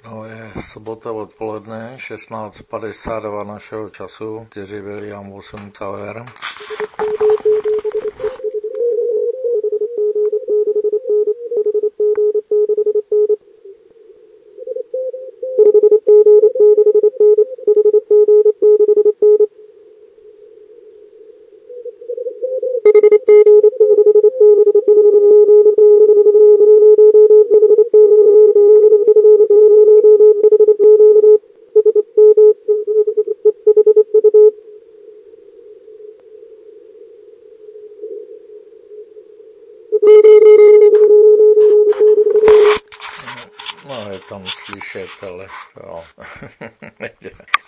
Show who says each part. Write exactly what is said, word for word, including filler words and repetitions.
Speaker 1: No, je sobota odpoledne, šestnáct padesát dva našeho času, čtyři William osm Tower. No, je tam slyšet, ale jo.